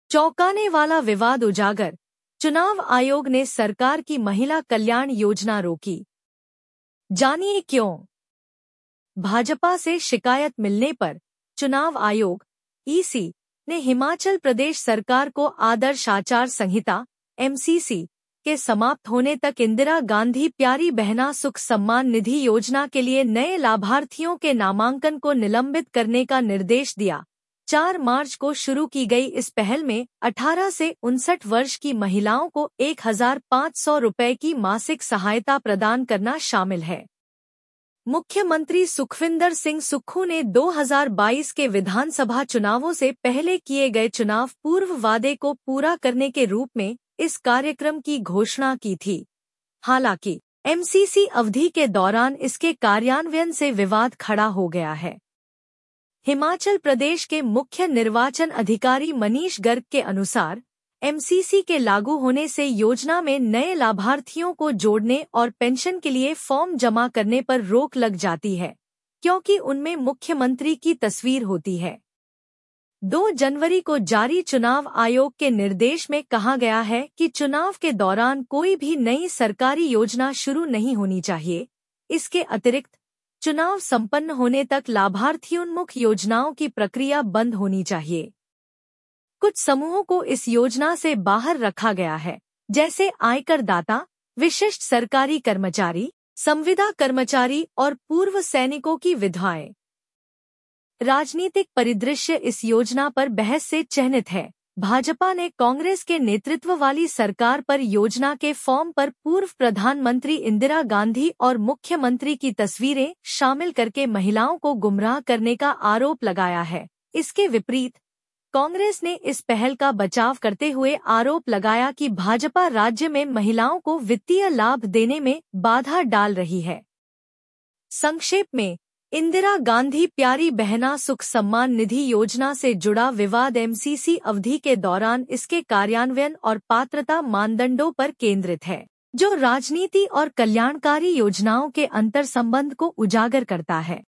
चौंकाने वाला विवाद उजागर, चुनाव आयोग ने सरकार की महिला कल्याण योजना रोकी। जानिए क्यों। भाजपा से शिकायत मिलने पर चुनाव आयोग (ईसी) ने हिमाचल प्रदेश सरकार को आदर्श आचार संहिता (एमसीसी) के समाप्त होने तक इंदिरा गांधी प्यारी बहना सुख सम्मान निधि योजना के लिए नए लाभार्थियों के नामांकन को निलंबित करने का निर्देश दिया। 4 मार्च को शुरू की गई इस पहल में 18 से 59 वर्ष की महिलाओं को 1,500 रुपये की मासिक सहायता प्रदान करना शामिल है। मुख्यमंत्री सुखविंदर सिंह सुक्खू ने 2022 के विधानसभा चुनावों से पहले किए गए चुनाव पूर्व वादे को पूरा करने के रूप में इस कार्यक्रम की घोषणा की थी। हालांकि एमसीसी अवधि के दौरान इसके कार्यान्वयन से विवाद खड़ा हो गया है। हिमाचल प्रदेश के मुख्य निर्वाचन अधिकारी मनीष गर्ग के अनुसार एमसीसी के लागू होने से योजना में नए लाभार्थियों को जोड़ने और पेंशन के लिए फॉर्म जमा करने पर रोक लग जाती है, क्योंकि उनमें मुख्यमंत्री की तस्वीर होती है। 2 जनवरी को जारी चुनाव आयोग के निर्देश में कहा गया है कि चुनाव के दौरान कोई भी नई सरकारी योजना शुरू नहीं होनी चाहिए। इसके अतिरिक्त चुनाव संपन्न होने तक लाभार्थियोन्मुख योजनाओं की प्रक्रिया बंद होनी चाहिए। कुछ समूहों को इस योजना से बाहर रखा गया है, जैसे आयकर दाता, विशिष्ट सरकारी कर्मचारी, संविदा कर्मचारी और पूर्व सैनिकों की विधवाएं। राजनीतिक परिदृश्य इस योजना पर बहस से चिन्हित है। भाजपा ने कांग्रेस के नेतृत्व वाली सरकार पर योजना के फॉर्म पर पूर्व प्रधानमंत्री इंदिरा गांधी और मुख्यमंत्री की तस्वीरें शामिल करके महिलाओं को गुमराह करने का आरोप लगाया है। इसके विपरीत कांग्रेस ने इस पहल का बचाव करते हुए आरोप लगाया कि भाजपा राज्य में महिलाओं को वित्तीय लाभ देने में बाधा डाल रही है। संक्षेप में, इंदिरा गांधी प्यारी बहना सुख सम्मान निधि योजना से जुड़ा विवाद एमसीसी अवधि के दौरान इसके कार्यान्वयन और पात्रता मानदंडों पर केंद्रित है, जो राजनीति और कल्याणकारी योजनाओं के अंतर संबंध को उजागर करता है।